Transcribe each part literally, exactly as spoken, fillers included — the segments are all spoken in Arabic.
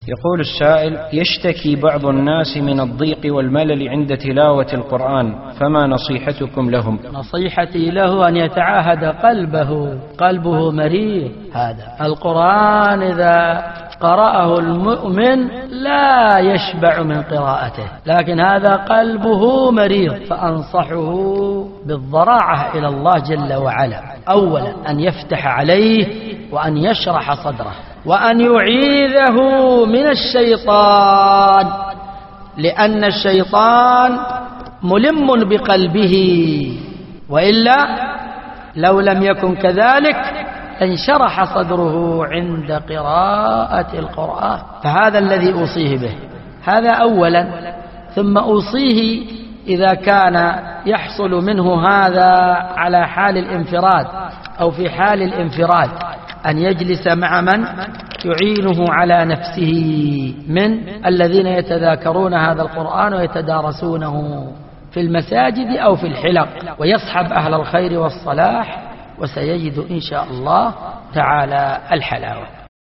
يقول السائل: يشتكي بعض الناس من الضيق والملل عند تلاوة القرآن، فما نصيحتكم لهم؟ نصيحتي له أن يتعاهد قلبه، قلبه مريض. هذا القرآن إذا قرأه المؤمن لا يشبع من قراءته، لكن هذا قلبه مريض، فأنصحه بالضراعة إلى الله جل وعلا. أولا أن يفتح عليه وأن يشرح صدره، وأن يعيذه من الشيطان، لأن الشيطان ملم بقلبه، وإلا لو لم يكن كذلك انشرح صدره عند قراءة القرآن. فهذا الذي أوصيه به، هذا أولا. ثم أوصيه إذا كان يحصل منه هذا على حال الانفراد أو في حال الانفراد أن يجلس مع من يعينه على نفسه من الذين يتذاكرون هذا القرآن ويتدارسونه في المساجد أو في الحلق، ويصحب أهل الخير والصلاح، وسيجد إن شاء الله تعالى الحلاوة.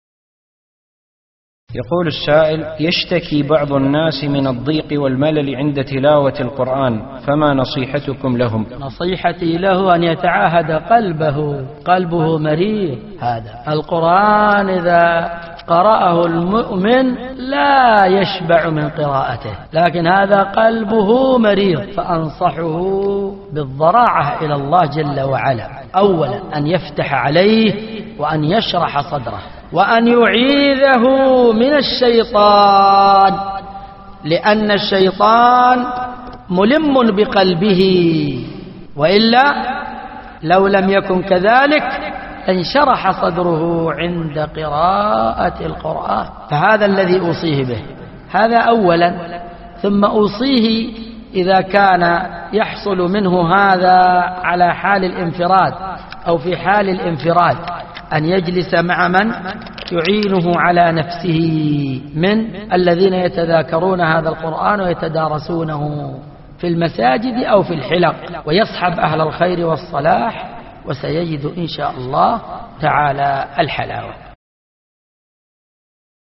يقول السائل: يشتكي بعض الناس من الضيق والملل عند تلاوة القرآن، فما نصيحتكم لهم؟ نصيحتي له أن يتعاهد قلبه، قلبه مريض. هذا القرآن إذا قرأه المؤمن لا يشبع من قراءته، لكن هذا قلبه مريض، فأنصحه بالضراعة إلى الله جل وعلا. أولا أن يفتح عليه وأن يشرح صدره، وأن يعيذه من الشيطان، لأن الشيطان ملم بقلبه، وإلا لو لم يكن كذلك انشرح صدره عند قراءة القرآن. فهذا الذي أوصيه به، هذا أولا. ثم أوصيه إذا كان يحصل منه هذا على حال الانفراد أو في حال الانفراد أن يجلس مع من يعينه على نفسه من الذين يتذاكرون هذا القرآن ويتدارسونه في المساجد أو في الحلق، ويصحب أهل الخير والصلاح، وسيجد إن شاء الله تعالى الحلاوة.